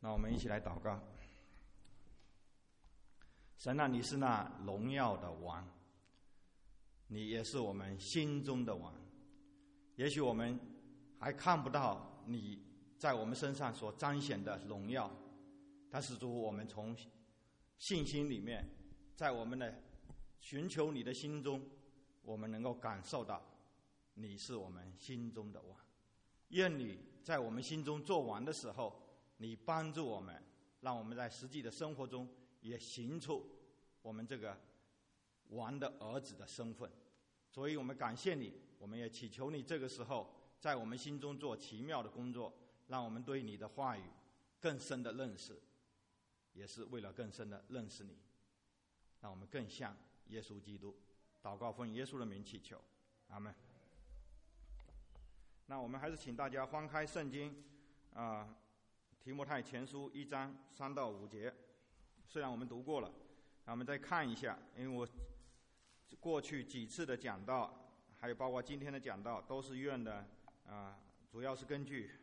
那我们一起来祷告。神啊，你是那荣耀的王，你也是我们心中的王。也许我们还看不到你在我们身上所彰显的荣耀，但是主，我们从信心里面，在我们的寻求你的心中，我们能够感受到你是我们心中的王。愿你在我们心中做王的时候，你帮助我们，让我们在实际的生活中也行出我们这个王的儿子的身份。所以我们感谢你，我们也祈求你这个时候在我们心中做奇妙的工作，让我们对你的话语更深的认识，也是为了更深的认识你，让我们更像耶稣基督。祷告奉耶稣的名祈求，阿们。那我们还是请大家翻开圣经提摩太前书1章3到5节。虽然我们读过了，那我们再看一下，因为我过去几次的讲道，还有包括今天的讲道，都是用的主要是根据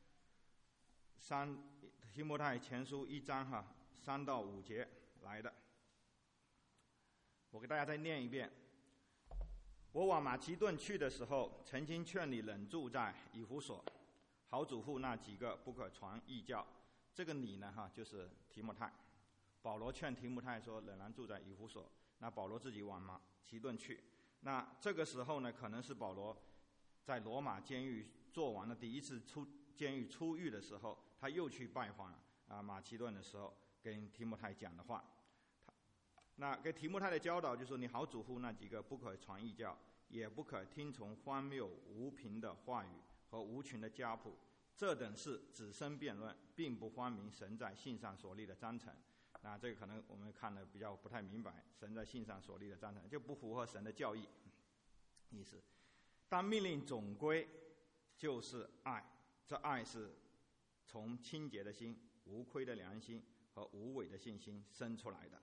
提摩太前书1章3到5节来的。我给大家再念一遍。我往马其顿去的时候，曾经劝你忍住在以弗所，好嘱咐那几个不可传异教。这个你呢就是提摩太。保罗劝提摩太说仍然住在以弗所，那保罗自己往马其顿去。那这个时候呢，可能是保罗在罗马监狱做完了第一次监狱出狱的时候，他又去拜访马其顿的时候跟提摩太讲的话。那给提摩太的教导就是说，你好嘱咐那几个不可传异教，也不可听从荒谬无凭的话语和无群的家谱，这等事只生辩论，并不光明神在信上所立的章程。那这个可能我们看的比较不太明白，神在信上所立的章程就不符合神的教义意思。但命令总归就是爱，这爱是从清洁的心、无亏的良心和无伪的信心生出来的。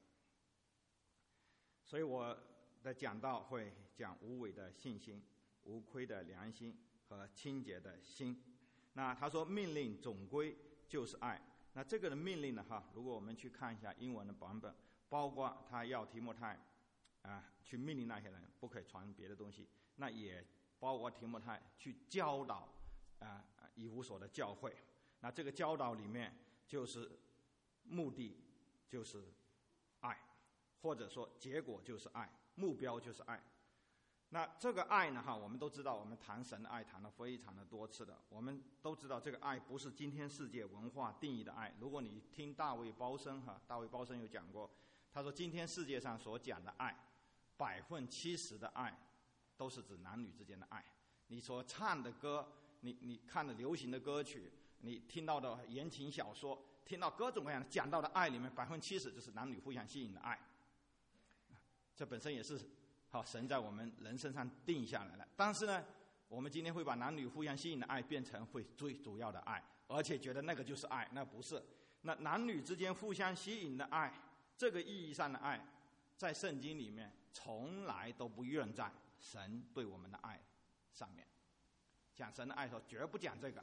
所以我的讲道会讲无伪的信心、无亏的良心和清洁的心。那他说命令总归就是爱。那这个的命令呢如果我们去看一下英文的版本，包括他要提摩太去命令那些人不可以传别的东西，那也包括提摩太去教导以弗所的教会。那这个教导里面就是目的就是爱，或者说结果就是爱，目标就是爱。那这个爱呢我们都知道，我们谈神的爱谈了非常的多次的。我们都知道这个爱不是今天世界文化定义的爱。如果你听大卫包森有讲过，他说今天世界上所讲的爱，70%的爱都是指男女之间的爱。你所唱的歌，你看的流行的歌曲，你听到的言情小说，听到各种各样的讲到的爱里面，70%就是男女互相吸引的爱。这本身也是神在我们人身上定下来了。但是呢，我们今天会把男女互相吸引的爱变成最主要的爱，而且觉得那个就是爱，那不是。那男女之间互相吸引的爱，这个意义上的爱，在圣经里面从来都不用在神对我们的爱上面。讲神的爱的时候绝不讲这个，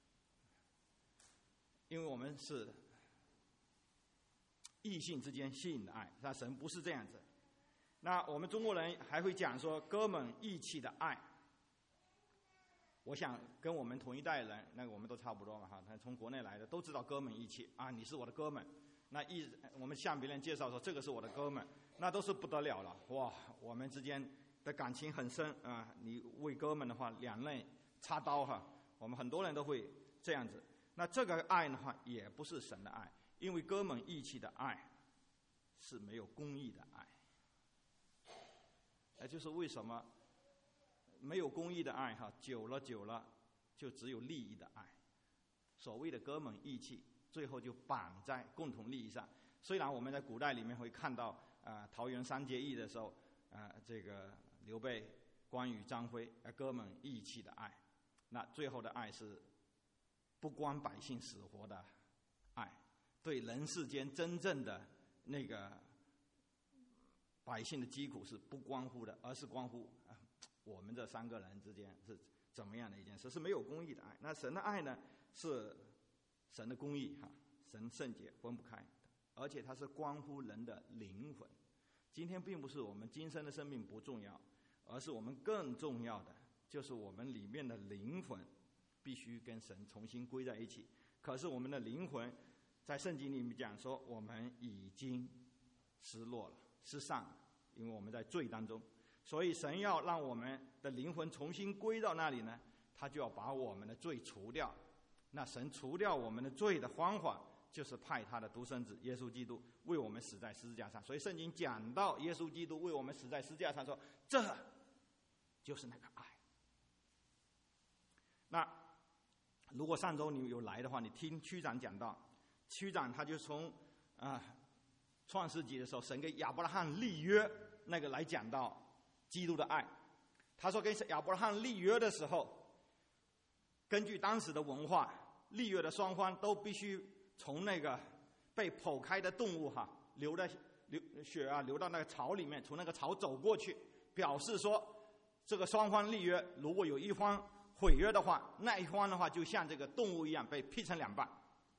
因为我们是异性之间吸引的爱，那神不是这样子。那我们中国人还会讲说哥们义气的爱。我想跟我们同一代人，那个我们都差不多嘛他从国内来的都知道哥们义气你是我的哥们。那我们向别人介绍说这个是我的哥们，那都是不得了了。哇，我们之间的感情很深你为哥们的话两肋插刀我们很多人都会这样子。那这个爱的话也不是神的爱，因为哥们义气的爱是没有公义的爱。就是为什么没有公义的爱久了就只有利益的爱。所谓的哥们义气最后就绑在共同利益上。虽然我们在古代里面会看到桃园三结义的时候这个刘备、关羽、张飞哥们义气的爱，那最后的爱是不关百姓死活的爱，对人世间真正的那个百姓的疾苦是不关乎的，而是关乎我们这3个人之间是怎么样的一件事，是没有公义的爱。那神的爱呢，是神的公义神圣洁分不开，而且它是关乎人的灵魂。今天并不是我们今生的生命不重要，而是我们更重要的就是我们里面的灵魂必须跟神重新归在一起。可是我们的灵魂在圣经里面讲说，我们已经失落了，失丧了，因为我们在罪当中。所以神要让我们的灵魂重新归到那里呢，他就要把我们的罪除掉。那神除掉我们的罪的方法，就是派他的独生子耶稣基督为我们死在十字架上。所以圣经讲到耶稣基督为我们死在十字架上，说这就是那个爱。那如果上周你有来的话，你听区长讲到，区长他就从创世纪的时候，神跟亚伯拉罕立约那个来讲到基督的爱。他说跟亚伯拉罕立约的时候，根据当时的文化，立约的双方都必须从那个被剖开的动物流血流到那个槽里面，从那个槽走过去，表示说这个双方立约，如果有一方毁约的话，那一方的话就像这个动物一样被劈成两半。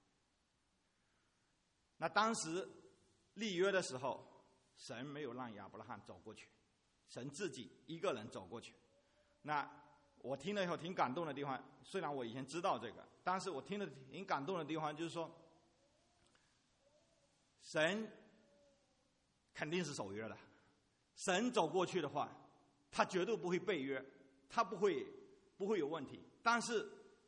那当时立约的时候，神没有让亚伯拉罕走过去，神自己一个人走过去。那我听了以后挺感动的地方，虽然我以前知道这个，但是我听了挺感动的地方就是说，神肯定是守约的，神走过去的话，他绝对不会背约，他不会有问题。但是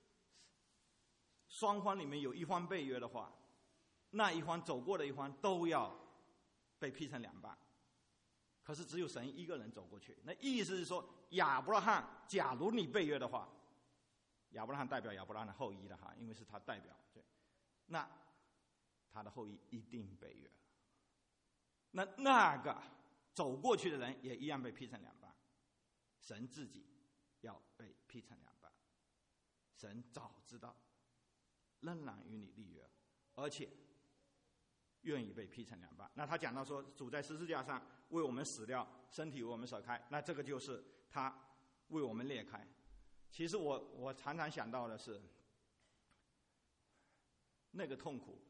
双方里面有一方背约的话，那一方走过的一方都要被劈成两半。可是只有神一个人走过去，那意思是说，亚伯拉罕假如你背约的话，亚伯拉罕代表亚伯拉罕的后裔的因为是他代表，对，那他的后裔一定背约。那个走过去的人也一样被劈成两半，神自己要被劈成两半。神早知道，仍然与你立约，而且愿意被劈成两半。那他讲到说，主在十字架上为我们死掉，身体为我们舍开，那这个就是他为我们裂开。其实我常常想到的是，那个痛苦，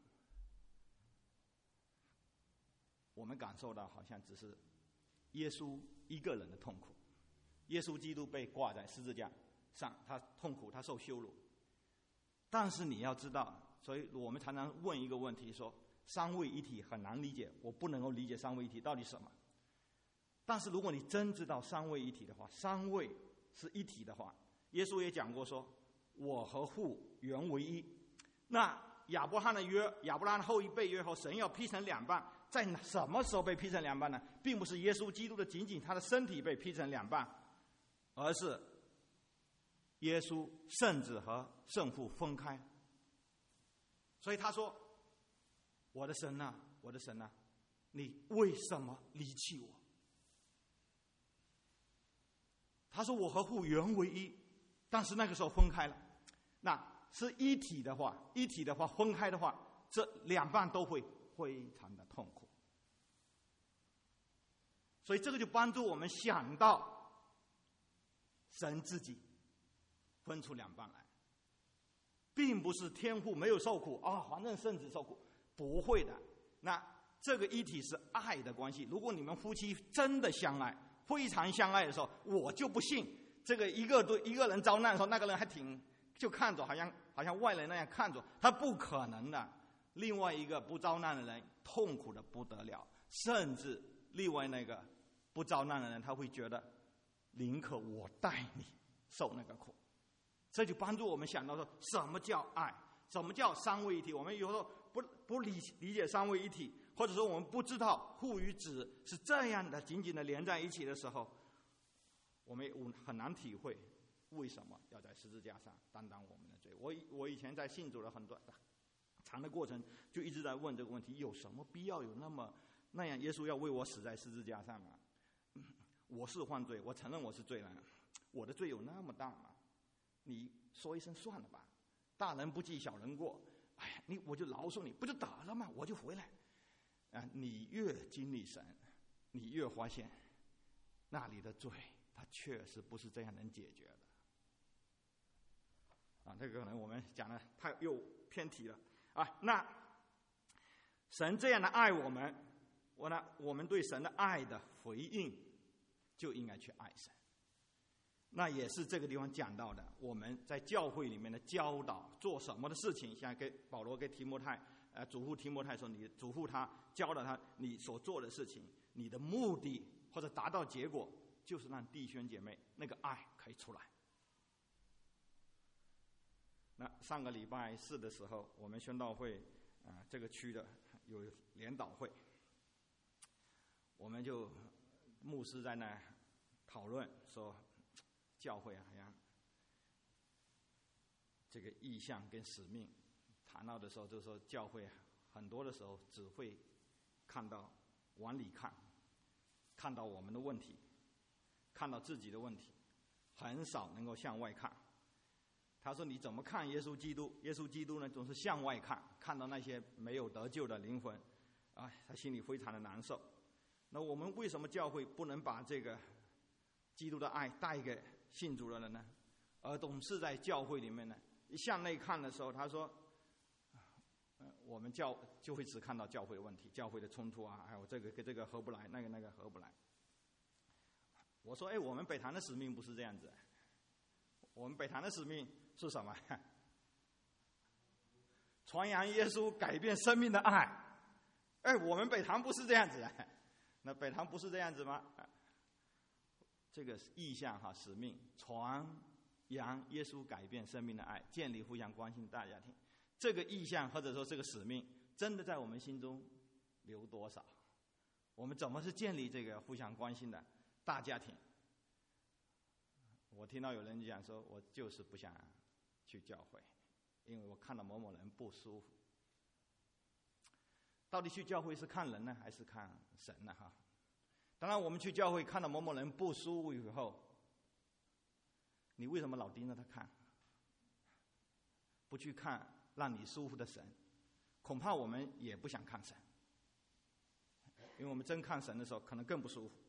我们感受到好像只是耶稣一个人的痛苦。耶稣基督被挂在十字架上，他痛苦，他受羞辱。但是你要知道，所以我们常常问一个问题说，三位一体很难理解，我不能够理解三位一体到底什么。但是如果你真知道三位一体的话，三位是一体的话，耶稣也讲过说，我和父原为一。那亚伯拉罕的约，亚伯拉罕的后裔被约后，神要劈成两半，在什么时候被劈成两半呢？并不是耶稣基督的仅仅他的身体被劈成两半，而是耶稣圣子和圣父分开。所以他说，我的神啊，我的神啊，你为什么离弃我？他说我和父原为一，但是那个时候分开了。那是一体的话，分开的话，这两半都会非常的痛苦。所以这个就帮助我们想到神自己分出两半来，并不是天父没有受苦反正圣子受苦，不会的。那这个一体是爱的关系。如果你们夫妻真的相爱，非常相爱的时候，我就不信这个一个人遭难的时候，那个人还就看着好像外人那样看着，他不可能的。另外一个不遭难的人痛苦的不得了，甚至另外那个不遭难的人，他会觉得宁可我带你受那个苦。这就帮助我们想到说，什么叫爱，什么叫三位一体。我们有时候不理解三位一体，或者说我们不知道父与子是这样的紧紧的连在一起的时候，我们很难体会为什么要在十字架上担当我们的罪。我以前在信主的很多长的过程，就一直在问这个问题：有什么必要有那样？耶稣要为我死在十字架上吗？我是犯罪，我承认我是罪人，我的罪有那么大吗？你说一声算了吧，大人不计小人过。我就饶恕你，不就得了吗？我就回来。你越经历神，你越发现那里的罪，它确实不是这样能解决的。这个可能我们讲的太又偏题了那神这样的爱我们，我们对神的爱的回应就应该去爱神。那也是这个地方讲到的，我们在教会里面的教导，做什么的事情，像保罗给提摩太嘱咐提摩太说，你嘱咐他，教导他你所做的事情，你的目的或者达到结果，就是让弟兄姐妹那个爱可以出来。那上个礼拜四的时候，我们宣道会这个区的有联导会，我们就牧师在那讨论说，教会好像这个意向跟使命谈到的时候，就说教会很多的时候只会看到往里看到我们的问题，看到自己的问题，很少能够向外看。他说你怎么看耶稣基督？耶稣基督呢，总是向外看到那些没有得救的灵魂他心里非常的难受。那我们为什么教会不能把这个基督的爱带给信主的人呢？而总是在教会里面呢，一向内看的时候，他说我们就会只看到教会的问题，教会的冲突还有这个跟这个合不来，那个合不来。我说我们北堂的使命不是这样子，我们北堂的使命是什么？传扬耶稣改变生命的爱。我们北堂不是这样子，那北堂不是这样子吗？这个意向使命，传扬耶稣改变生命的爱，建立互相关心的大家庭。这个意向或者说这个使命，真的在我们心中留多少？我们怎么是建立这个互相关心的大家庭？我听到有人讲说，我就是不想去教会，因为我看到某某人不舒服。到底去教会是看人呢，还是看神呢？当然我们去教会看到某某人不舒服以后，你为什么老盯着他看，不去看让你舒服的神？恐怕我们也不想看神，因为我们真看神的时候可能更不舒服。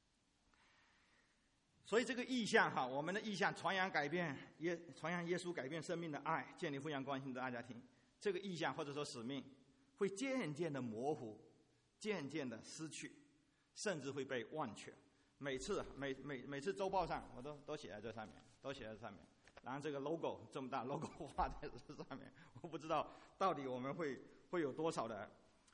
所以这个意向我们的意向，传扬耶稣改变生命的爱，建立互相关心的大家庭，这个意向或者说使命会渐渐的模糊，渐渐的失去，甚至会被忘却。每次周报上我都写在这上面，然后这个 logo 这么大 logo 画在这上面，我不知道到底我们会有多少的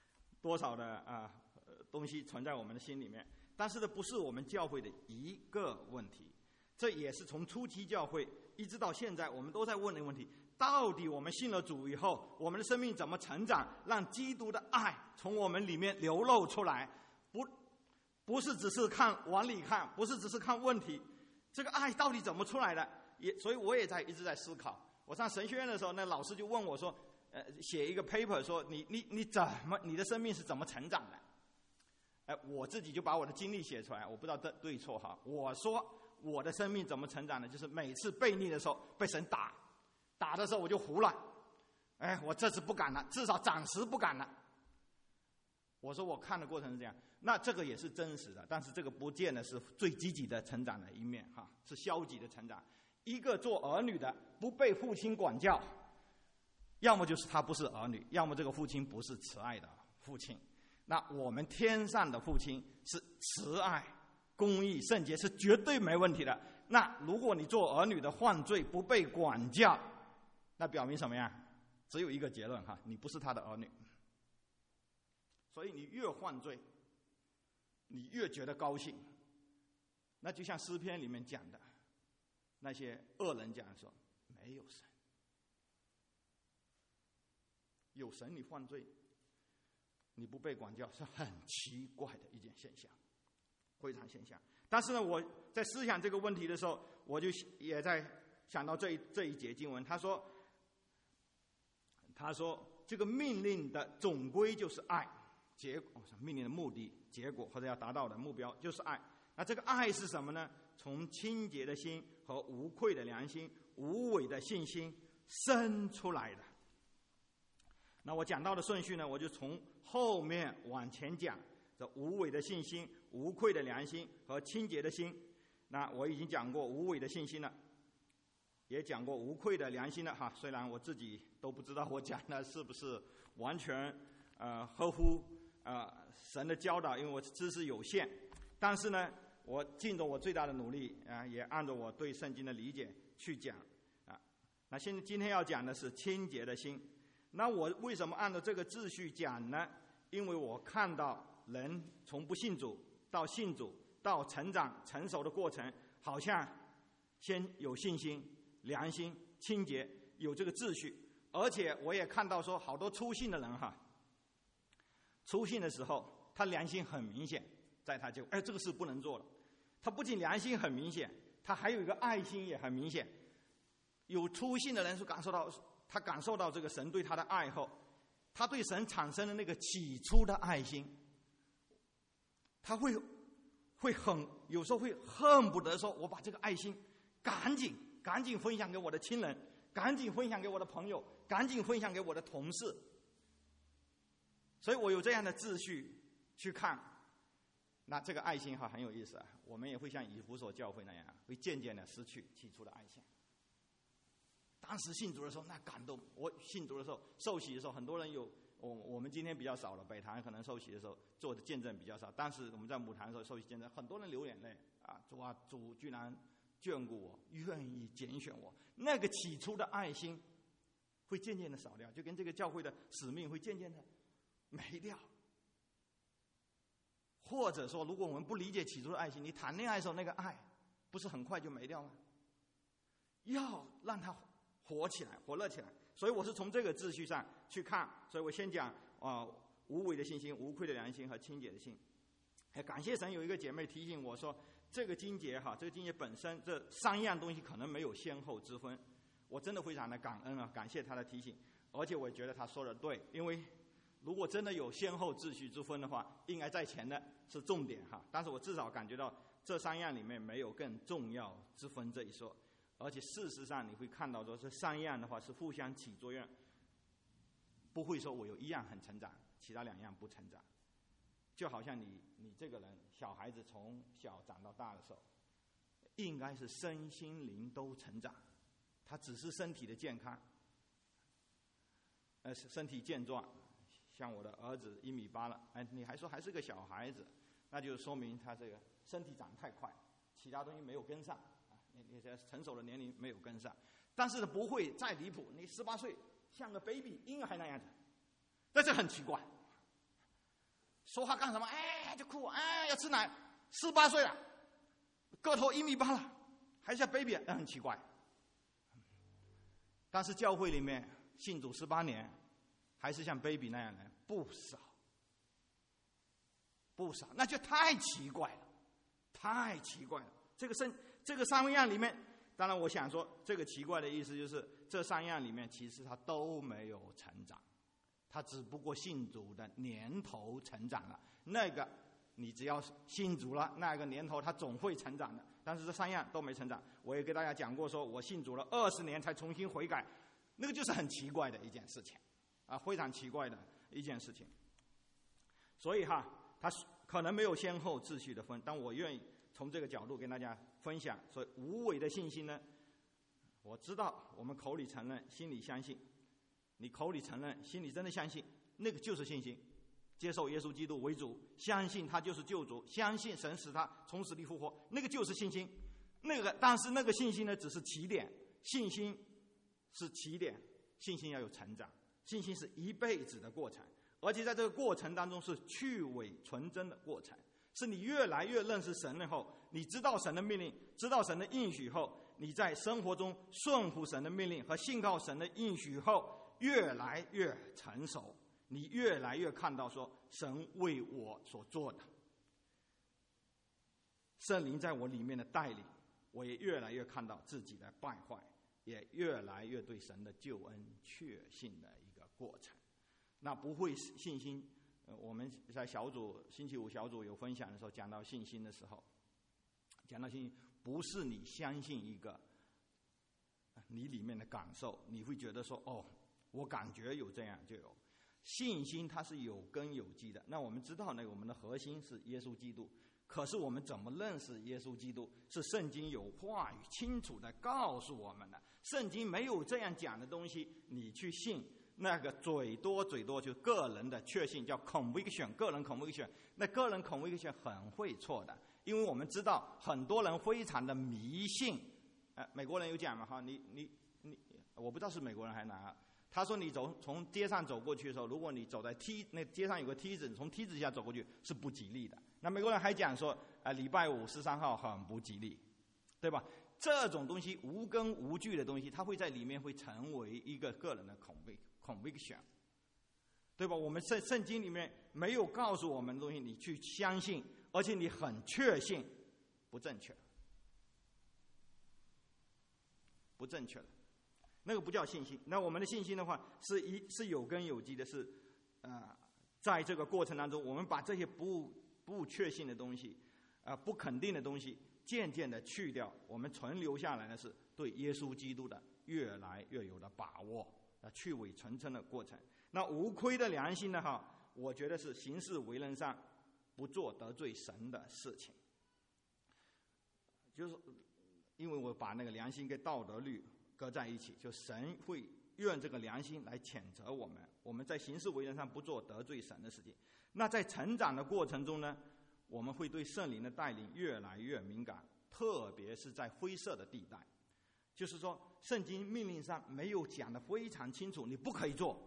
东西存在我们的心里面。但是呢，不是我们教会的一个问题，这也是从初期教会一直到现在我们都在问的问题。到底我们信了主以后，我们的生命怎么成长，让基督的爱从我们里面流露出来？不是只是往里看，不是只是看问题，这个爱到底怎么出来的？所以我也一直在思考。我上神学院的时候，那老师就问我说，写一个 paper 说你的生命是怎么成长的？我自己就把我的经历写出来，我不知道对错我说我的生命怎么成长的，就是每次悖逆的时候被神打的时候我就胡了，我这次不敢了，至少暂时不敢了。我说我看的过程是这样，那这个也是真实的，但是这个不见得是最积极的成长的一面是消极的成长。一个做儿女的不被父亲管教，要么就是他不是儿女，要么这个父亲不是慈爱的父亲。那我们天上的父亲是慈爱、公义、圣洁，是绝对没问题的。那如果你做儿女的犯罪不被管教，那表明什么呀？只有一个结论你不是他的儿女。所以你越犯罪，你越觉得高兴。那就像诗篇里面讲的，那些恶人讲说没有神，有神你犯罪，你不被管教，是很奇怪的一件现象，非常现象。但是呢，我在思想这个问题的时候，我就也在想到这一节经文，他说这个命令的总归就是爱，结果命令的目的、结果或者要达到的目标就是爱。那这个爱是什么呢？从清洁的心和无愧的良心、无伪的信心生出来的。那我讲到的顺序呢，我就从后面往前讲，这无伪的信心、无愧的良心和清洁的心。那我已经讲过无伪的信心了，也讲过无愧的良心了虽然我自己都不知道我讲的是不是完全合乎神的教导，因为我知识有限，但是呢，我尽着我最大的努力也按照我对圣经的理解去讲那今天要讲的是清洁的心。那我为什么按照这个秩序讲呢？因为我看到人从不信主到信主到成长成熟的过程，好像先有信心、良心、清洁，有这个秩序。而且我也看到说，好多初信的人初信的时候，他良心很明显，在他就这个事不能做了。他不仅良心很明显，他还有一个爱心也很明显。有初信的人是感受到这个神对他的爱后，他对神产生了那个起初的爱心，他会有时候会恨不得说，我把这个爱心赶紧分享给我的亲人，赶紧分享给我的朋友，赶紧分享给我的同事。所以我有这样的秩序去看，那这个爱心很有意思我们也会像以弗所教会那样，会渐渐的失去起初的爱心。当时信主的时候那感动，我信主的时候受洗的时候，很多人有我们今天比较少了，北坛可能受洗的时候做的见证比较少，但是我们在母坛的时候受洗见证，很多人流眼泪主居然眷顾我，愿意拣选我，那个起初的爱心会渐渐的少掉，就跟这个教会的使命会渐渐的没掉。或者说，如果我们不理解起初的爱心，你谈恋爱的时候那个爱不是很快就没掉吗？要让它活起来，火热起来。所以我是从这个秩序上去看，所以我先讲无伪的信心、无愧的良心和清洁的心。感谢神，有一个姐妹提醒我说，这个经节本身这3样东西可能没有先后之分。我真的非常的感恩感谢她的提醒，而且我觉得她说的对，因为如果真的有先后秩序之分的话，应该在前的是重点但是我至少感觉到这3样里面没有更重要之分这一说。而且事实上你会看到说，这3样的话是互相起作用，不会说我有1样很成长，其他2样不成长。就好像你这个人，小孩子从小长到大的时候，应该是身心灵都成长，他只是身体的健康，身体健壮。像我的儿子1.8米了，你还说还是个小孩子，那就说明他这个身体长太快，其他东西没有跟上你在成熟的年龄没有跟上。但是不会再离谱，你18岁像个 baby 婴儿那样子，那这很奇怪。说话干什么？就哭，要吃奶。18岁了，个头1.8米了，还像 baby， 那很奇怪。但是教会里面信主18年，还是像 baby 那样的人不少，那就太奇怪了，太奇怪了。这个3样里面，当然我想说，这个奇怪的意思就是这3样里面其实他都没有成长，他只不过信主的年头成长了。那个你只要信主了，那个年头他总会成长的。但是这3样都没成长。我也给大家讲过，说我信主了20年才重新悔改，那个就是很奇怪的一件事情非常奇怪的一件事情。所以他可能没有先后秩序的分，但我愿意从这个角度跟大家分享。所以无伪的信心呢，我知道我们口里承认，心里相信。你口里承认，心里真的相信，那个就是信心。接受耶稣基督为主，相信他就是救主，相信神使他从死里复活，那个就是信心。但是那个信心呢，只是起点，信心是起点，信心要有成长，信心是一辈子的过程，而且在这个过程当中是去伪存真的过程，是你越来越认识神了后，你知道神的命令，知道神的应许后，你在生活中顺服神的命令和信靠神的应许后，越来越成熟，你越来越看到说神为我所做的，圣灵在我里面的带领，我也越来越看到自己的败坏，也越来越对神的救恩确信的一个过程。那不会信心，我们在星期五小组有分享的时候，讲到信心的时候，讲到信心不是你相信一个你里面的感受，你会觉得说我感觉有这样就有。信心它是有根有基的。那我们知道我们的核心是耶稣基督，可是我们怎么认识耶稣基督？是圣经有话语清楚的告诉我们的。圣经没有这样讲的东西，你去信， 那个嘴多就是个人的确信，叫 conviction， 个人 conviction。那个人 conviction 很会错的，因为我们知道很多人非常的迷信。美国人有讲嘛哈，你，我不知道是美国人还是哪啊？他说你从街上走过去的时候，如果你走在那街上有个梯子，你从梯子下走过去是不吉利的。那美国人还讲说，礼拜五13号很不吉利，对吧？这种东西无根无据的东西，它会在里面会成为一个个人的conviction， 对吧？我们圣经里面没有告诉我们的东西，你去相信，而且你很确信，不正确，不正确的，那个不叫信心。那我们的信心的话，是有根有基的，是在这个过程当中，我们把这些不确信的东西，不肯定的东西，渐渐的去掉，我们存留下来的是对耶稣基督的越来越有的把握，去伪存真的过程。那无亏的良心呢？哈，我觉得是行事为人上不做得罪神的事情，就是因为我把那个良心跟道德律搁在一起，就神会用这个良心来谴责我们，我们在行事为人上不做得罪神的事情。那在成长的过程中呢，我们会对圣灵的带领越来越敏感，特别是在灰色的地带，就是说圣经命令上没有讲得非常清楚，你不可以做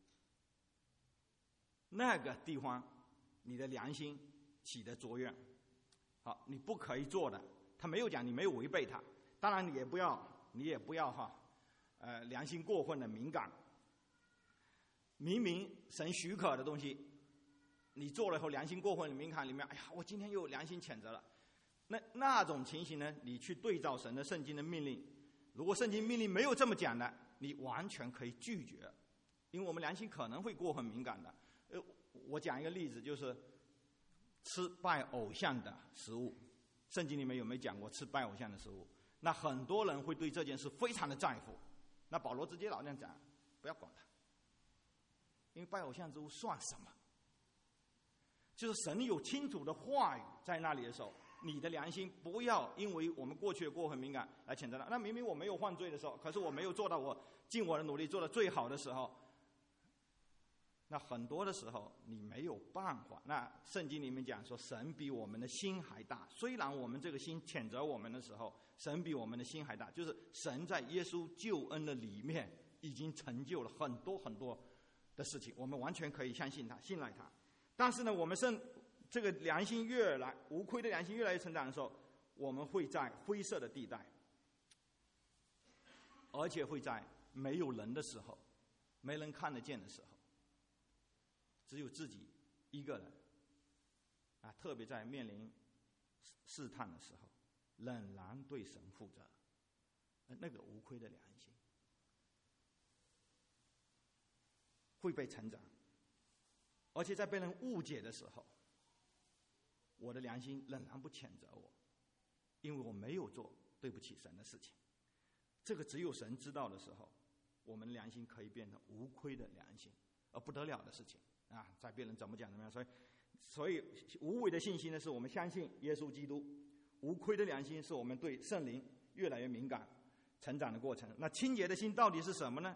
那个地方，你的良心起的作用。好，你不可以做的，他没有讲，你没有违背他。当然你也不要良心过分的敏感。明明神许可的东西，你做了以后良心过分的敏感里面，哎呀，我今天又良心谴责了。那种情形呢，你去对照神的圣经的命令，如果圣经命令没有这么讲的，你完全可以拒绝，因为我们良心可能会过分敏感的。我讲一个例子，就是吃拜偶像的食物，圣经里面有没有讲过吃拜偶像的食物？那很多人会对这件事非常的在乎。那保罗直接老这样讲，不要管他，因为拜偶像之物算什么？就是神有清楚的话语在那里的时候，你的良心不要因为我们过去的过分敏感来谴责他。那明明我没有犯罪的时候，可是我没有做到我尽我的努力做到最好的时候，那很多的时候你没有办法。那圣经里面讲说，神比我们的心还大。虽然我们这个心谴责我们的时候，神比我们的心还大，就是神在耶稣救恩的里面已经成就了很多很多的事情，我们完全可以相信他，信赖他。但是呢，我们这个良心无亏的良心越来越成长的时候，我们会在灰色的地带，而且会在没有人的时候，没人看得见的时候，只有自己一个人特别在面临试探的时候，仍然对神负责，那个无亏的良心会被成长。而且在被人误解的时候，我的良心仍然不谴责我，因为我没有做对不起神的事情。这个只有神知道的时候，我们的良心可以变成无亏的良心，而不得了的事情在别人怎么讲怎么样。所以无伪的信心呢，是我们相信耶稣基督；无亏的良心是我们对圣灵越来越敏感成长的过程。那清洁的心到底是什么呢？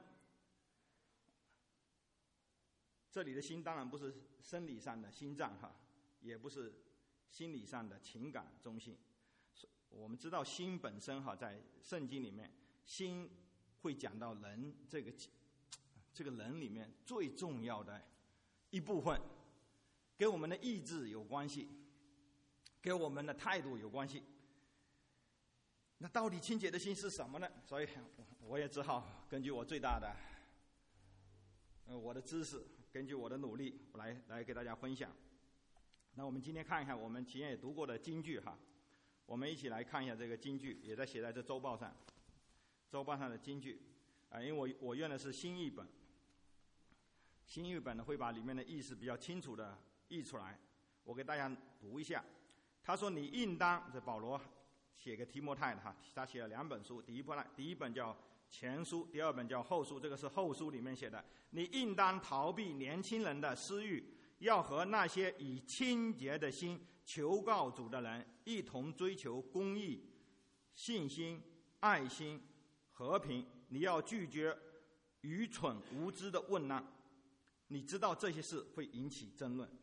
这里的心当然不是生理上的心脏也不是心理上的情感中心。我们知道心本身在圣经里面，心会讲到人这个人里面最重要的一部分，跟我们的意志有关系，跟我们的态度有关系。那到底清洁的心是什么呢？所以我也只好根据我最大的我的知识，根据我的努力来给大家分享。那我们今天看一看我们前也读过的金句我们一起来看一下这个金句，也在写在这周报上的金句因为我用的是新译本，新译本呢会把里面的意思比较清楚的译出来，我给大家读一下。他说你应当，这保罗写给提摩太的他写了2本书，第一本叫前书，第2本叫后书，这个是后书里面写的。你应当逃避年轻人的私欲，要和那些以清洁的心求告主的人一同追求公义、信心、爱心、和平。你要拒绝愚蠢无知的问难，你知道这些事会引起争论。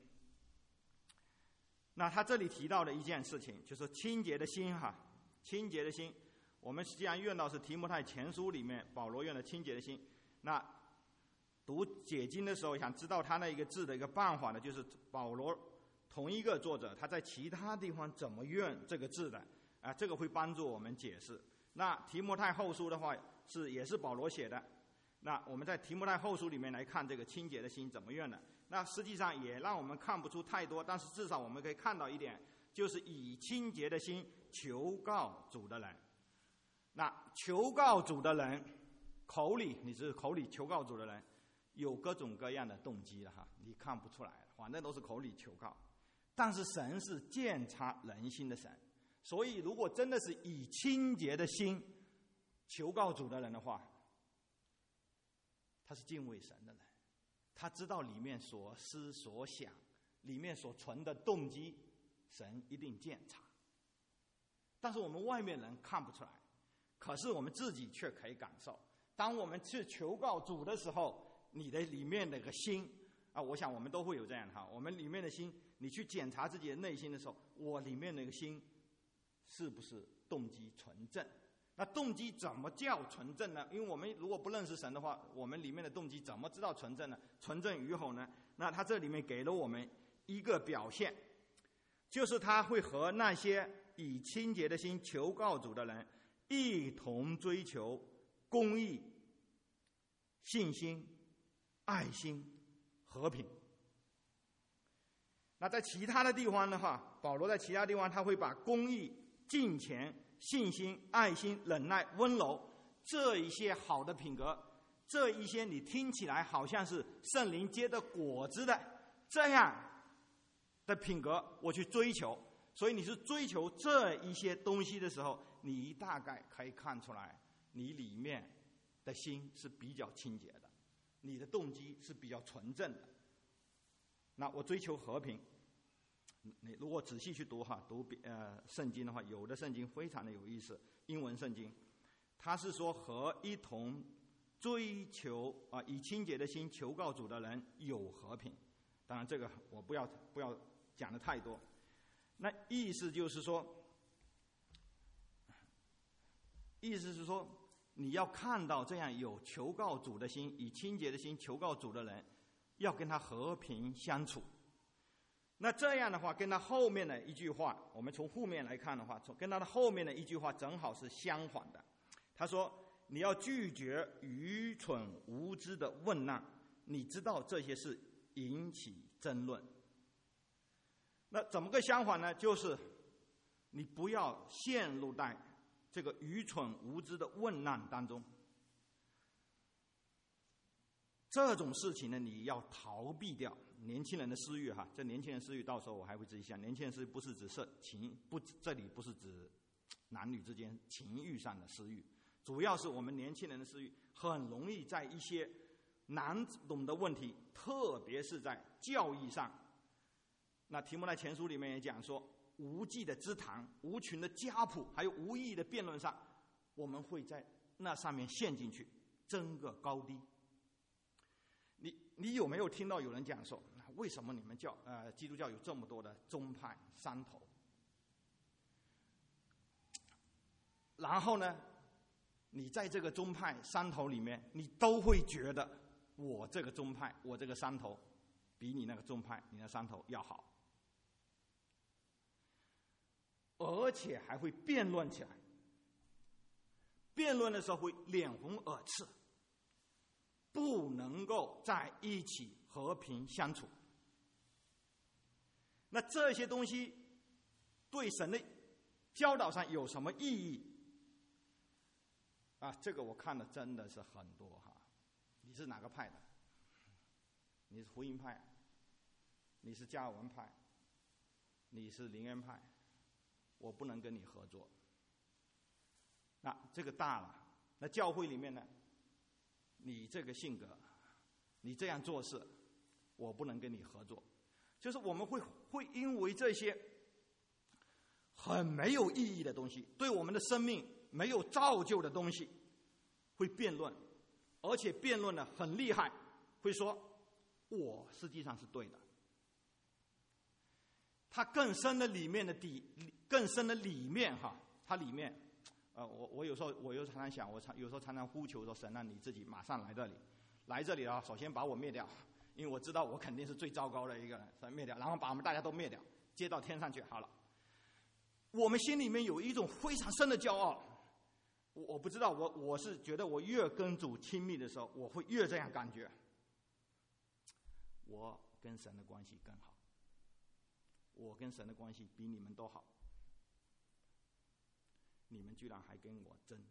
那他这里提到的一件事情，就是清洁的心哈，清洁的心。我们实际上用到是提摩太前书里面保罗用的清洁的心。那读解经的时候，想知道他那一个字的一个办法呢，就是保罗同一个作者他在其他地方怎么用这个字的啊，这个会帮助我们解释。那提摩太后书的话也是保罗写的，那我们在提摩太后书里面来看这个清洁的心怎么用的。那实际上也让我们看不出太多，但是至少我们可以看到一点，就是以清洁的心求告主的人。那求告主的人，口里你是口里求告主的人，有各种各样的动机了哈，你看不出来，反正都是口里求告。但是神是鉴察人心的神，所以如果真的是以清洁的心求告主的人的话，他是敬畏神的人，他知道里面所思所想，里面所存的动机，神一定鉴察。但是我们外面人看不出来，可是我们自己却可以感受。当我们去求告主的时候，你的里面那个心啊，我想我们都会有这样哈，我们里面的心，你去检查自己的内心的时候，我里面那个心是不是动机纯正？那动机怎么叫纯正呢？因为我们如果不认识神的话，我们里面的动机怎么知道纯正呢？纯正与否呢？那他这里面给了我们一个表现，就是他会和那些以清洁的心求告主的人一同追求公义、信心、爱心、和平。那在其他的地方的话，保罗在其他地方他会把公义、敬虔、信心、爱心、忍耐、温柔这一些好的品格，这一些你听起来好像是圣灵结的果子的这样的品格，我去追求。所以你是追求这一些东西的时候，你大概可以看出来，你里面的心是比较清洁的，你的动机是比较纯正的。那我追求和平，你如果仔细去读圣经的话，有的圣经非常的有意思，英文圣经，它是说和一同追求以清洁的心求告主的人有和平。当然这个我不要讲的太多。那意思是说你要看到这样有求告主的心，以清洁的心求告主的人，要跟他和平相处。那这样的话，跟他后面的一句话，我们从后面来看的话，跟他的后面的一句话正好是相反的。他说：“你要拒绝愚蠢无知的问难，你知道这些事引起争论。”那怎么个相反呢？就是你不要陷入在这个愚蠢无知的问难当中。这种事情呢，你要逃避掉。年轻人的私欲哈，这年轻人私欲到时候我还会仔细讲。年轻人私欲不是指这里不是指男女之间情欲上的私欲，主要是我们年轻人的私欲很容易在一些难懂的问题，特别是在教义上。那提摩太前书里面也讲说，无忌的之谈、无群的家谱，还有无意义的辩论上，我们会在那上面陷进去，争个高低。你有没有听到有人讲说，为什么你们基督教有这么多的宗派山头？然后呢，你在这个宗派山头里面，你都会觉得我这个宗派，我这个山头比你那个宗派，你那山头要好，而且还会辩论起来。辩论的时候会脸红耳赤，不能够在一起和平相处。那这些东西对神的教导上有什么意义啊？这个我看的真的是很多哈。你是哪个派的？你是福音派，你是加尔文派，你是灵恩派，我不能跟你合作。那这个大了，那教会里面呢，你这个性格，你这样做事，我不能跟你合作。就是我们会因为这些很没有意义的东西，对我们的生命没有造就的东西，会辩论， 而且辩论的很厉害，会说我实际上是对的。它更深的里面哈，它里面，我有时候我又常常想，有时候常常呼求说神啊，你自己马上来这里啊，首先把我灭掉，因为我知道我肯定是最糟糕的一个人，所以灭掉，然后把我们大家都灭掉，接到天上去好了。我们心里面有一种非常深的骄傲，我不知道，我是觉得我越跟主亲密的时候，我会越这样感觉，我跟神的关系更好，我跟神的关系比你们都好，你们居然还跟我争，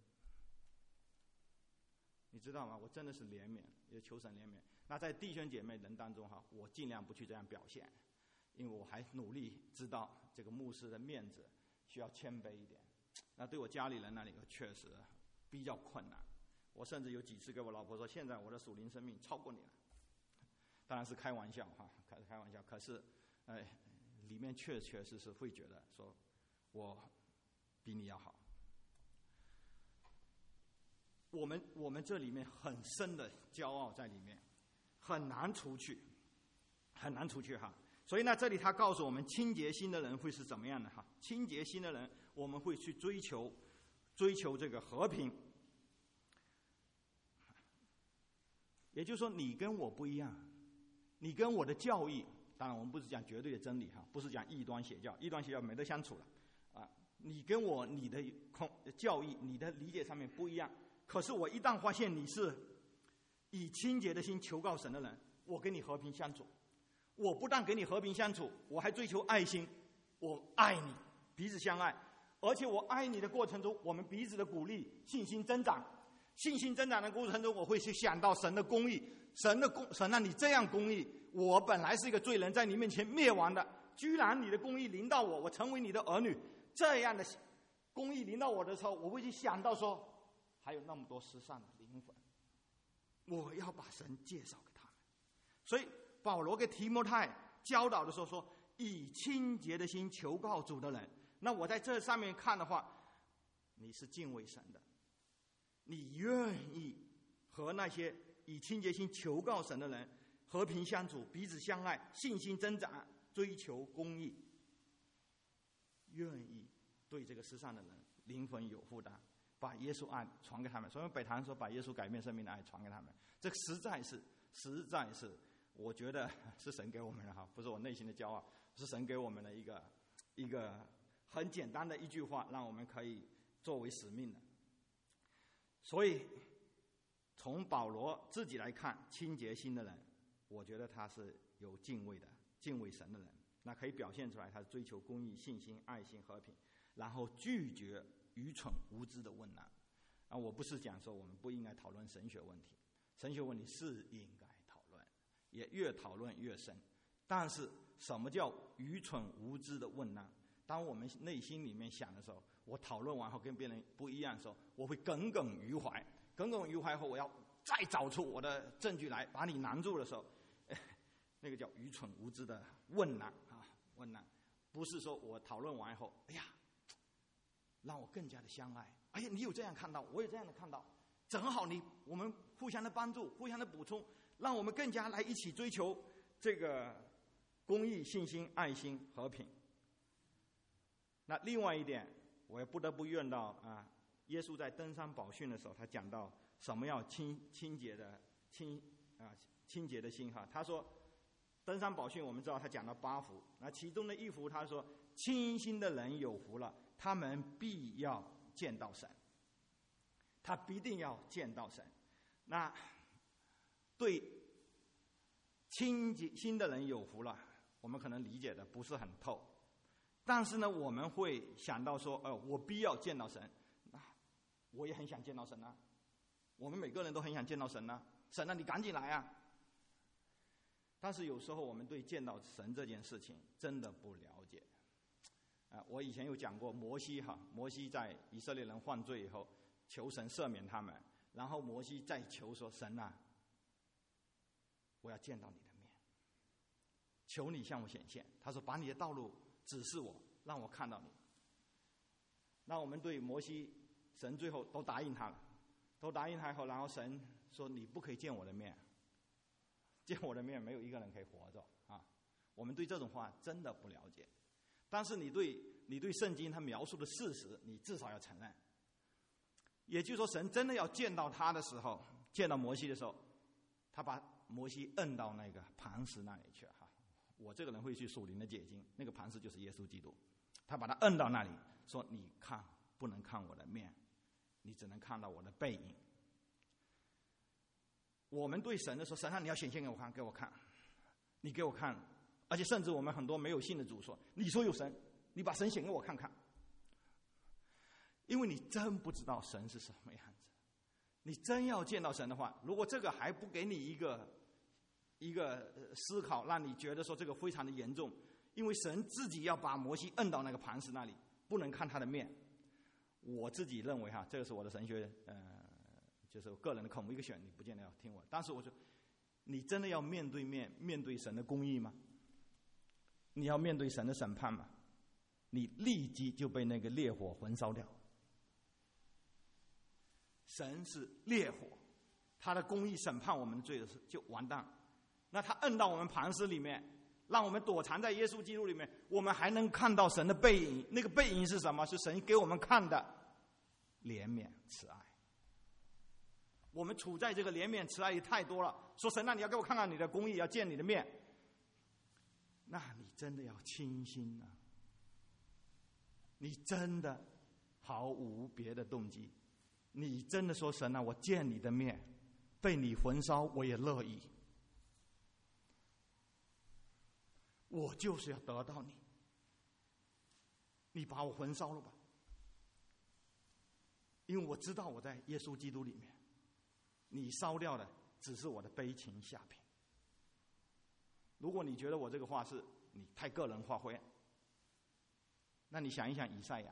你知道吗？我真的是怜悯，也求神怜悯。那在弟兄姐妹人当中哈，我尽量不去这样表现，因为我还努力知道这个牧师的面子需要谦卑一点。那对我家里人那里确实比较困难，我甚至有几次跟我老婆说，现在我的属灵生命超过你了，当然是开玩笑哈，开玩笑。可是，里面确实是会觉得说，我比你要好。我们这里面很深的骄傲在里面，很难除去哈。所以呢，这里他告诉我们，清洁心的人会是怎么样的哈？清洁心的人，我们会去追求这个和平。也就是说，你跟我不一样，你跟我的教义，当然我们不是讲绝对的真理哈，不是讲异端邪教，异端邪教没得相处了啊。你跟我你的教义、你的理解上面不一样，可是我一旦发现你是以清洁的心求告神的人，我跟你和平相处。我不但跟你和平相处，我还追求爱心，我爱你，彼此相爱，而且我爱你的过程中，我们彼此的鼓励，信心增长。信心增长的过程中，我会去想到神的公义，神啊，你这样公义，我本来是一个罪人，在你面前灭亡的，居然你的公义临到我，我成为你的儿女，这样的公义临到我的时候，我会去想到说，还有那么多失散的灵魂，我要把神介绍给他们。所以保罗给提摩太教导的时候说，以清洁的心求告主的人。那我在这上面看的话，你是敬畏神的，你愿意和那些以清洁心求告神的人和平相处，彼此相爱，信心增长，追求公义，愿意对这个世上的人灵魂有负担，把耶稣爱传给他们。所以北堂说把耶稣改变生命的爱传给他们，这实在是我觉得是神给我们的哈，不是我内心的骄傲，是神给我们的一个很简单的一句话，让我们可以作为使命的。所以从保罗自己来看，清洁心的人，我觉得他是有敬畏神的人，那可以表现出来，他是追求公义、信心、爱心、和平，然后拒绝愚蠢无知的问难。我不是讲说我们不应该讨论神学问题，神学问题是应该讨论，也越讨论越深。但是什么叫愚蠢无知的问难？当我们内心里面想的时候，我讨论完后跟别人不一样的时候，我会耿耿于怀。耿耿于怀后，我要再找出我的证据来把你难住的时候，那个叫愚蠢无知的问难啊！问难不是说我讨论完后，哎呀，让我更加的相爱。哎呀，你有这样看到，我有这样的看到，正好我们互相的帮助，互相的补充，让我们更加来一起追求这个公义、信心、爱心、和平。那另外一点，我也不得不怨到啊，耶稣在登山宝训的时候，他讲到什么要清洁的心哈。他说，登山宝训我们知道他讲到8福，那其中的一福他说，清心的人有福了，他们必要见到神，他必定要见到神。那对清洁心的人有福了，我们可能理解的不是很透。但是呢，我们会想到说，我必要见到神，我也很想见到神啊，我们每个人都很想见到神啊，神啊，你赶紧来啊！但是有时候我们对见到神这件事情真的不了解。我以前有讲过摩西在以色列人犯罪以后，求神赦免他们，然后摩西再求说，神啊，我要见到你的面，求你向我显现。他说，把你的道路指示我，让我看到你。那我们对摩西，神最后都答应他了，都答应他后，然后神说你不可以见我的面，见我的面没有一个人可以活着啊。我们对这种话真的不了解，但是你对圣经他描述的事实，你至少要承认。也就是说，神真的要见到他的时候，见到摩西的时候，他把摩西摁到那个磐石那里去哈。我这个人会去属灵的解经，那个磐石就是耶稣基督，他把他摁到那里，说你看不能看我的面，你只能看到我的背影。我们对神的说，神啊，你要显现给我看，给我看，你给我看。而且甚至我们很多没有信的主说，你说有神，你把神显给我看看。因为你真不知道神是什么样子。你真要见到神的话，如果这个还不给你一个思考，让你觉得说这个非常的严重，因为神自己要把摩西摁到那个磐石那里，不能看他的面。我自己认为哈，这个是我的神学就是我个人的口目一个选，你不见得要听我。但是我说，你真的要面对神的公义吗？你要面对神的审判吗？你立即就被那个烈火焚烧掉。神是烈火，他的公义审判我们的罪的事就完蛋。那他摁到我们磐石里面，让我们躲藏在耶稣基督里面，我们还能看到神的背影。那个背影是什么？是神给我们看的怜悯慈爱。我们处在这个怜悯慈爱里太多了，说神啊，你要给我看看你的公义，要见你的面，那你真的要清心啊！你真的毫无别的动机，你真的说神啊，我见你的面，被你焚烧我也乐意，我就是要得到你，你把我焚烧了吧，因为我知道我在耶稣基督里面，你烧掉的只是我的悲情下品。如果你觉得我这个话是你太个人化会，那你想一想以赛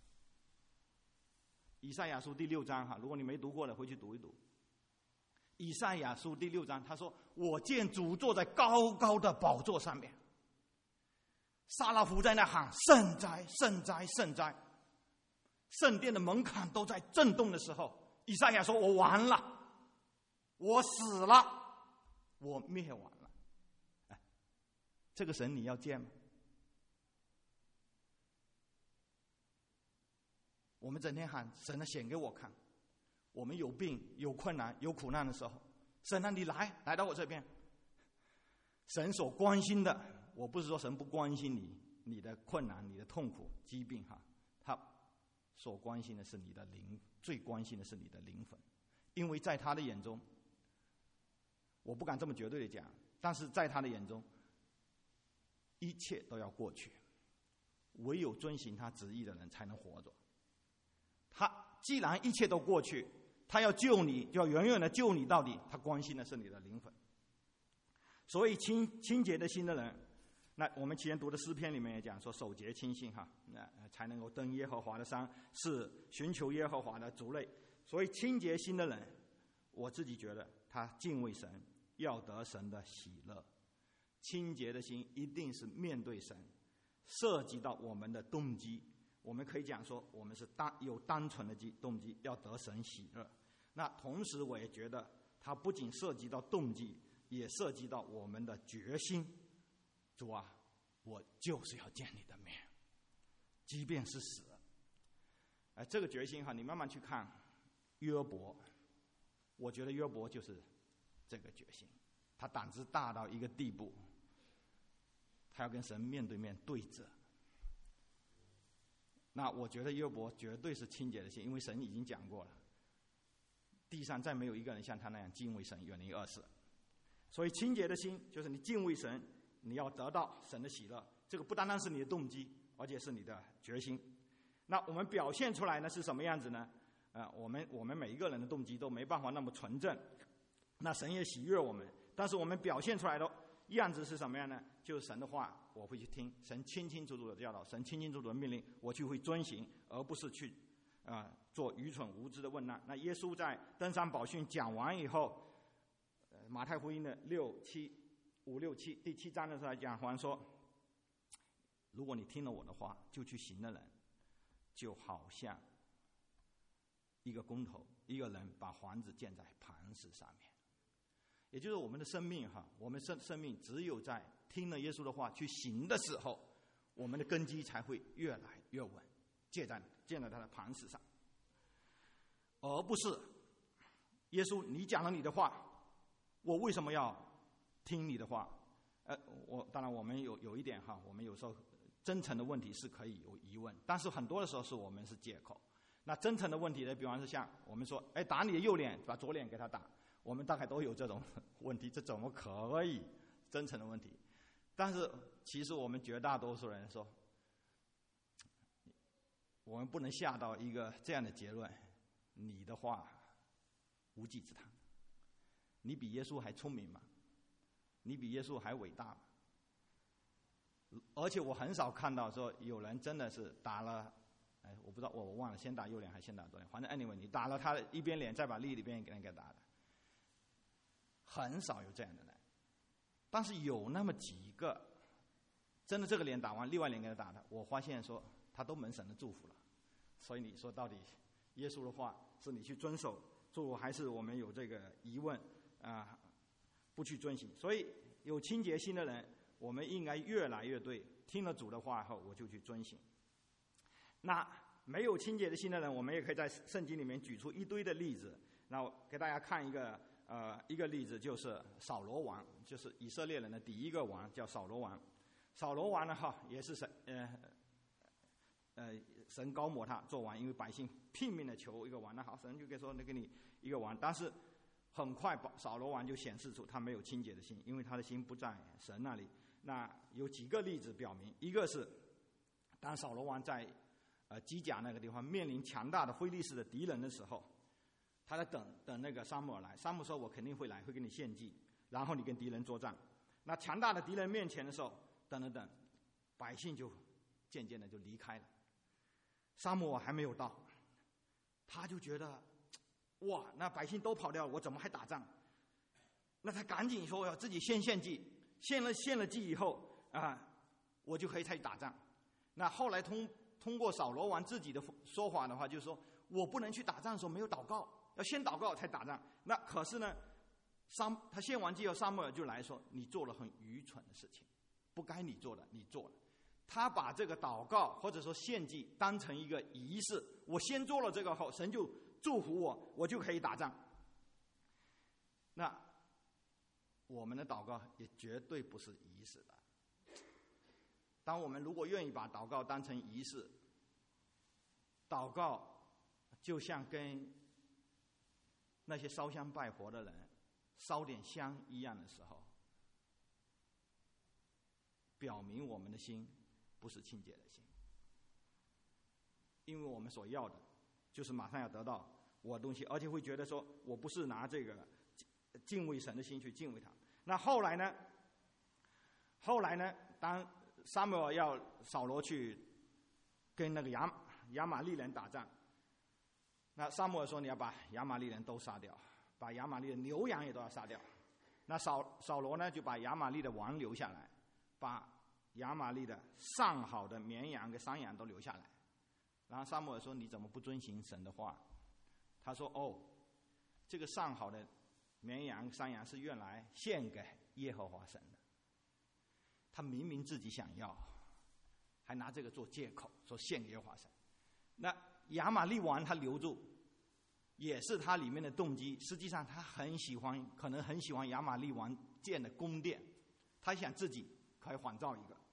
亚书第6章哈，如果你没读过的，回去读一读。以赛亚书第6章，他说：“我见主坐在高高的宝座上面，撒拉弗在那喊：圣哉，圣哉，圣哉！圣殿的门槛都在震动的时候，以赛亚说：我完了，我死了，我灭亡了。”这个神你要见吗？我们整天喊神啊，显给我看。我们有病、有困难、有苦难的时候，神啊，你来到我这边。神所关心的，我不是说神不关心你的困难、你的痛苦、疾病哈，他所关心的是你的灵，最关心的是你的灵魂，因为在他的眼中，我不敢这么绝对的讲，但是在他的眼中，一切都要过去，唯有遵行他旨意的人才能活着。他既然一切都过去，他要救你，就要远远的救你到底，他关心的是你的灵魂。所以清洁的心的人，那我们前读的诗篇里面也讲说，守节清心哈，那才能够登耶和华的山，是寻求耶和华的族类。所以清洁心的人，我自己觉得他敬畏神，要得神的喜乐。清洁的心一定是面对神，涉及到我们的动机。我们可以讲说，我们是有单纯的动机，要得神喜乐。那同时，我也觉得它不仅涉及到动机，也涉及到我们的决心。主啊，我就是要见你的面，即便是死。这个决心哈，你慢慢去看约伯，我觉得约伯就是这个决心。他胆子大到一个地步，他要跟神面对面对峙。那我觉得约伯绝对是清洁的心，因为神已经讲过了，地上再没有一个人像他那样敬畏神，远离恶事。所以清洁的心就是你敬畏神，你要得到神的喜乐。这个不单单是你的动机，而且是你的决心。那我们表现出来呢是什么样子呢？我们每一个人的动机都没办法那么纯正，那神也喜悦我们，但是我们表现出来的样子是什么样呢？就是神的话我会去听，神清清楚楚的教导，神清清楚楚的命令，我去会遵行，而不是去做愚蠢无知的问难。那耶稣在登山宝训讲完以后，马太福音的5、6、7第7章的时候讲完说，如果你听了我的话就去行的人，就好像一个工头一个人把房子建在磐石上面。也就是我们的生命我们生命只有在听了耶稣的话去行的时候，我们的根基才会越来越稳，建在他的磐石上，而不是耶稣你讲了你的话，我为什么要听你的话？当然我们有一点我们有时候真诚的问题是可以有疑问，但是很多的时候是我们是借口。那真诚的问题呢，比方说像我们说，打你的右脸，把左脸给他打，我们大概都有这种问题，这怎么可以？真诚的问题。但是其实我们绝大多数人说，我们不能下到一个这样的结论：你的话无稽之谈。你比耶稣还聪明吗？你比耶稣还伟大吗？而且我很少看到说有人真的是打了，我不知道，我忘了先打右脸还是先打左脸，反正 anyway 你打了他的一边脸，再把另一边给打的，很少有这样的人。但是有那么几个，真的这个脸打完，另外脸给他打的，我发现说他都蒙神的祝福了。所以你说到底，耶稣的话是你去遵守，还是我们有这个疑问不去遵行？所以有清洁心的人，我们应该越来越对，听了主的话后，我就去遵行。那没有清洁的心的人，我们也可以在圣经里面举出一堆的例子。那我给大家看一个例子，就是扫罗王，就是以色列人的第一个王，叫扫罗王。扫罗王呢也是神高抹他做王，因为百姓拼命的求一个王，那好，神就给说给你一个王。但是很快扫罗王就显示出他没有清洁的心，因为他的心不在神那里。那有几个例子表明，一个是当扫罗王在基甲那个地方面临强大的非利士的敌人的时候，他在等那个撒母耳来。撒母耳说我肯定会来，会给你献祭，然后你跟敌人作战。那强大的敌人面前的时候，等，百姓就渐渐的就离开了。撒母耳还没有到，他就觉得哇，那百姓都跑掉了，我怎么还打仗？那他赶紧说我要自己先献祭，献了祭以后我就可以再去打仗。那后来通过扫罗王自己的说法的话，就是说我不能去打仗的时候没有祷告，要先祷告才打仗。那可是呢，他献完祭后，撒母耳就来说你做了很愚蠢的事情，不该你做的你做了。他把这个祷告或者说献祭当成一个仪式，我先做了这个后，神就祝福我，我就可以打仗。那我们的祷告也绝对不是仪式的。当我们如果愿意把祷告当成仪式，祷告就像跟那些烧香拜佛的人烧点香一样的时候，表明我们的心不是清洁的心。因为我们所要的就是马上要得到我的东西，而且会觉得说我不是拿这个敬畏神的心去敬畏他。那后来呢，当撒母耳要扫罗去跟那个亚玛利人打仗，那撒母耳说你要把亚玛利人都杀掉，把亚玛利的牛羊也都要杀掉。那扫罗呢就把亚玛利的王留下来，把亚玛利的上好的绵羊跟山羊都留下来。然后撒母耳说你怎么不遵行神的话？他说这个上好的绵羊山羊是原来献给耶和华神的，他明明自己想要，还拿这个做借口说献给耶和华神。那亚玛利王他留住也是他里面的动机，实际上他可能很喜欢亚玛利王建的宫殿，他想自己可以仿造一个。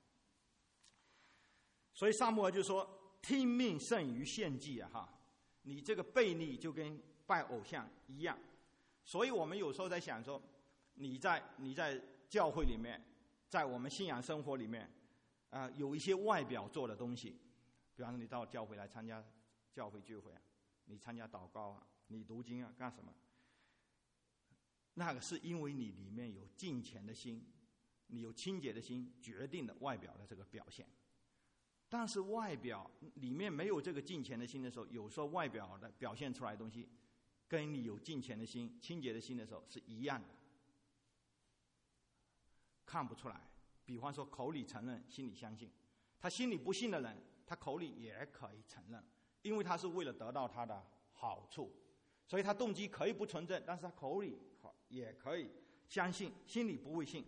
所以撒母耳就说听命胜于献祭你这个悖逆就跟拜偶像一样。所以我们有时候在想说，你在教会里面，在我们信仰生活里面有一些外表做的东西，比方说你到教会来参加教会聚会你参加祷告你读经干什么？那个是因为你里面有敬虔的心，你有清洁的心决定了外表的这个表现。但是外表里面没有这个敬虔的心的时候，有时候外表的表现出来的东西跟你有敬虔的心清洁的心的时候是一样的，看不出来。比方说口里承认心里相信，他心里不信的人他口里也可以承认，因为他是为了得到他的好处。 所以他动机可以不纯正，但是他口里也可以相信，心里不会信。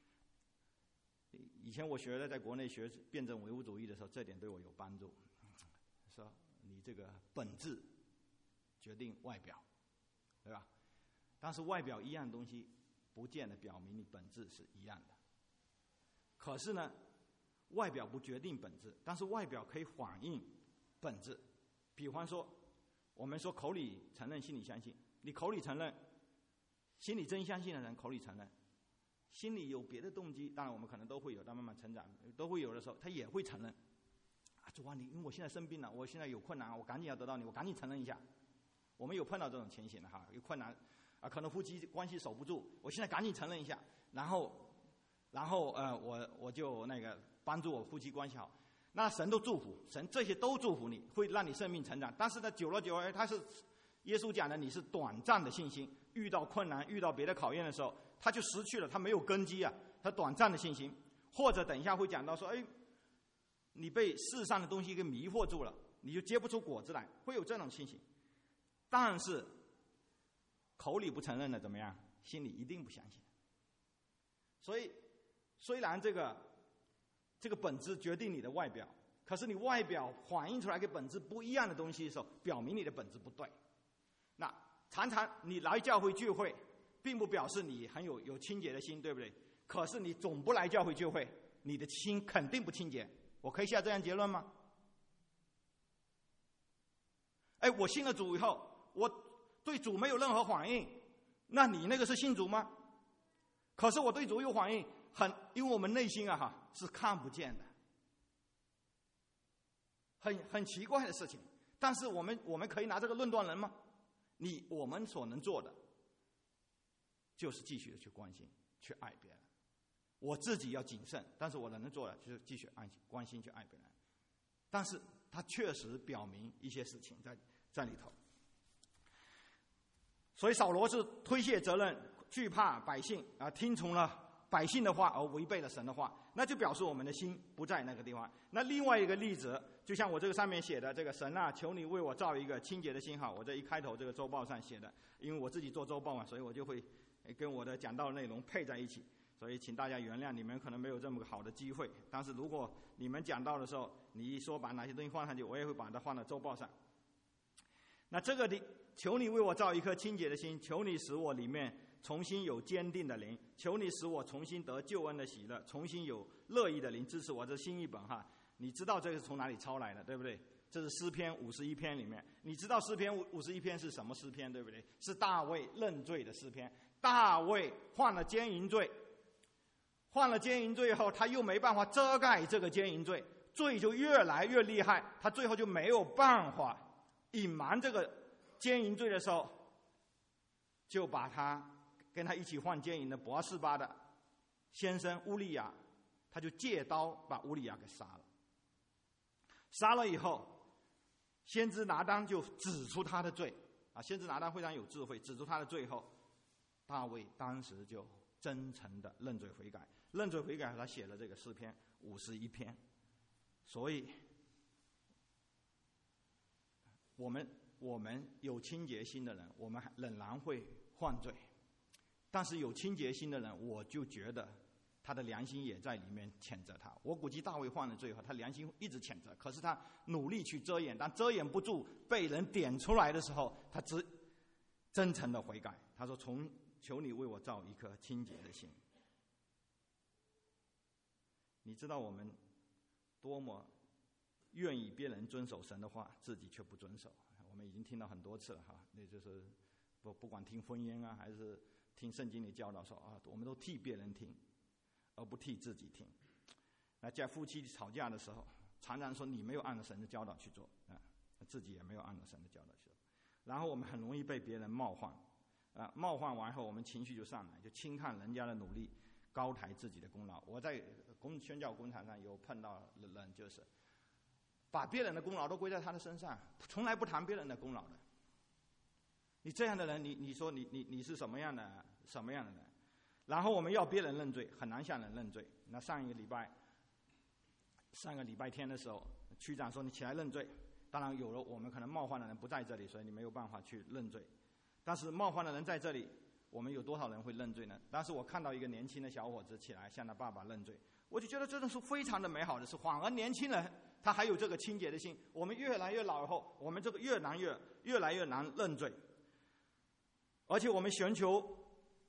以前我在国内学辩证唯物主义的时候，这点对我有帮助。说你这个本质决定外表，对吧？但是外表一样东西，不见得表明你本质是一样的。可是呢，外表不决定本质，但是外表可以反映本质。比方说，我们说口里承认，心里相信。你口里承认，心里真相信的人口里承认，心里有别的动机，当然我们可能都会有，但慢慢成长都会有的时候，他也会承认。主啊，因为我现在生病了，我现在有困难，我赶紧要得到你，我赶紧承认一下。我们有碰到这种情形的哈，有困难可能夫妻关系守不住，我现在赶紧承认一下，然后我就帮助我夫妻关系好。那神都祝福，神这些都祝福你，会让你生命成长。但是呢，久而久之，他是耶稣讲的，你是短暂的信心，遇到困难、遇到别的考验的时候，他就失去了，他没有根基啊，他短暂的信心。或者等一下会讲到说，你被世上的东西给迷惑住了，你就结不出果子来，会有这种情形。但是口里不承认的怎么样？心里一定不相信。所以虽然这个本质决定你的外表，可是你外表反映出来跟本质不一样的东西的时候，表明你的本质不对。那常常你来教会聚会，并不表示你很有清洁的心，对不对？可是你总不来教会聚会，你的心肯定不清洁。我可以下这样结论吗？我信了主以后，我对主没有任何反应，那你那个是信主吗？可是我对主有反应，因为我们内心是看不见的，很奇怪的事情。但是我们可以拿这个论断人吗？我们所能做的，就是继续的去关心、去爱别人。我自己要谨慎，但是我能做的就是继续关心、去爱别人。但是他确实表明一些事情在里头。所以扫罗是推卸责任，惧怕百姓听从了百姓的话而违背了神的话，那就表示我们的心不在那个地方。那另外一个例子，就像我这个上面写的这个神啊，求你为我造一个清洁的心。我这一开头这个周报上写的，因为我自己做周报嘛，所以我就会跟我的讲道内容配在一起，所以请大家原谅，你们可能没有这么好的机会。但是如果你们讲道的时候，你一说把哪些东西放上去，我也会把它放到周报上。那这个求你为我造一颗清洁的心，求你使我里面重新有坚定的灵，求你使我重新得救恩的喜乐，重新有乐意的灵支持我。这新译本你知道这个是从哪里抄来的，对不对？这是诗篇51篇里面。你知道诗篇51篇是什么诗篇，对不对？是大卫认罪的诗篇。大卫犯了奸淫罪，犯了奸淫罪后，他又没办法遮盖这个奸淫罪，罪就越来越厉害，他最后就没有办法隐瞒这个奸淫罪的时候，就把他跟他一起犯奸淫的伯示巴的先生乌利亚，他就借刀把乌利亚给杀了。杀了以后，先知拿单就指出他的罪先知拿单非常有智慧，指出他的罪后，大卫当时就真诚的认罪悔改，他写了这个诗篇51篇。所以我们有清洁心的人，我们仍然会犯罪，但是有清洁心的人，我就觉得他的良心也在里面谴责他。我估计大卫犯了罪后，他良心一直谴责，可是他努力去遮掩，但遮掩不住，被人点出来的时候，他真诚的悔改。他说：求你为我造一颗清洁的心。你知道我们多么愿意别人遵守神的话，自己却不遵守。我们已经听到很多次了那就是不管听婚姻还是听圣经里教导说我们都替别人听，而不替自己听。那在夫妻吵架的时候，常常说你没有按照神的教导去做自己也没有按照神的教导去做。然后我们很容易被别人冒犯冒犯完后，我们情绪就上来，就轻看人家的努力，高抬自己的功劳。我在宣教工厂上有碰到人，就是把别人的功劳都归在他的身上，从来不谈别人的功劳的。你这样的人，你说你是什么样的人？然后我们要别人认罪，很难向人认罪。那上个礼拜天的时候，区长说你起来认罪。当然有了我们可能冒犯的人不在这里，所以你没有办法去认罪。 但是冒犯的人在这里，我们有多少人会认罪呢？当时我看到一个年轻的小伙子起来向他爸爸认罪，我就觉得这种是非常的美好的事。反而年轻人他还有这个清洁的心。我们越来越老以后，我们这个越来越难认罪，而且我们寻求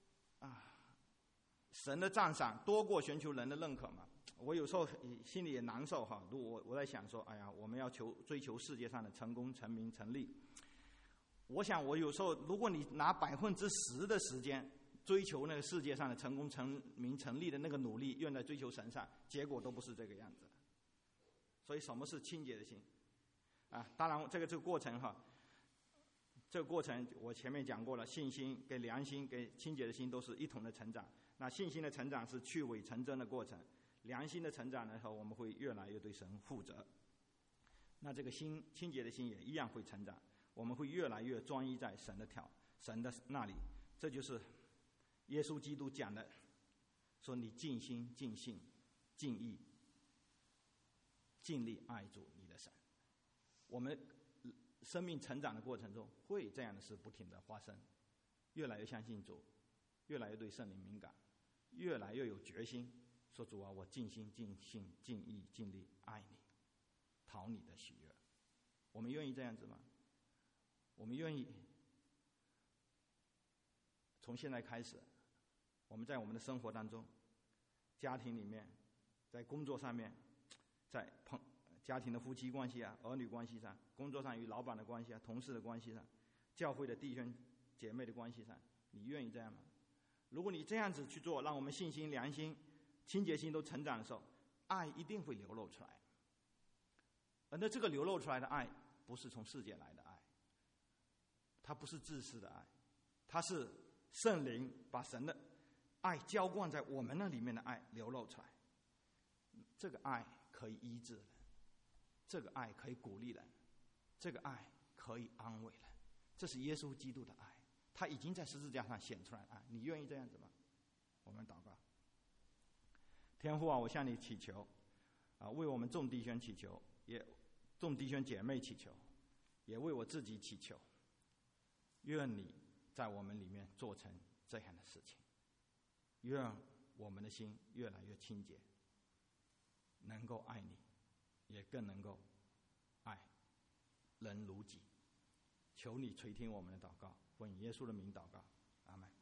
神的赞赏多过寻求人的认可嘛。我有时候心里也难受哈。如果我在想说，哎呀，我们要追求世界上的成功、成名、成利。我想，我有时候，如果你拿10%的时间追求那个世界上的成功、成名、成利的那个努力，用在追求神上，结果都不是这个样子的。所以，什么是清洁的心？当然，这个过程哈，这个过程我前面讲过了，信心跟良心跟清洁的心都是一同的成长。那信心的成长是去伪成真的过程，良心的成长呢，我们会越来越对神负责。那这个清洁的心也一样会成长，我们会越来越专一在神的那里。这就是耶稣基督讲的，说你尽心、尽性、尽意、尽力爱主你的神。我们生命成长的过程中，会这样的事不停的发生，越来越相信主，越来越对圣灵敏感，越来越有决心，说主啊，我尽心、尽性、尽意、尽力爱你，讨你的喜悦。我们愿意这样子吗？我们愿意从现在开始，我们在我们的生活当中、家庭里面、在工作上面、在家庭的夫妻关系儿女关系上、工作上与老板的关系同事的关系上、教会的弟兄姐妹的关系上，你愿意这样吗？如果你这样子去做，让我们信心、良心、清洁心都成长的时候，爱一定会流露出来。而这个流露出来的爱，不是从世界来的爱，它不是自私的爱，它是圣灵把神的爱浇灌在我们那里面的爱流露出来。这个爱可以医治人，这个爱可以鼓励人，这个爱可以安慰人。这是耶稣基督的爱，他已经在十字架上显出来的爱。你愿意这样子吗？我们祷告。天父啊，我向你祈求为我们众弟兄祈求，也众弟兄姐妹祈求，也为我自己祈求，愿你在我们里面做成这样的事情，愿我们的心越来越清洁，能够爱你，也更能够爱人如己。求你垂听我们的祷告，奉耶稣的名祷告，阿们。